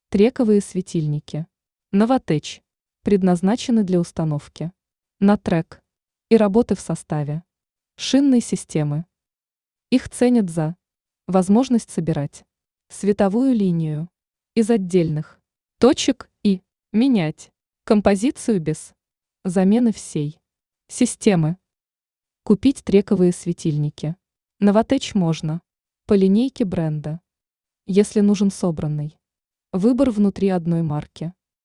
Трековые светильники. Новотеч. Предназначены для установки на трек и работы в составе шинной системы. Их ценят за возможность собирать световую линию из отдельных точек и менять композицию без замены всей системы. Купить трековые светильники. Новотеч можно по линейке бренда, если нужен собранный выбор внутри одной марки.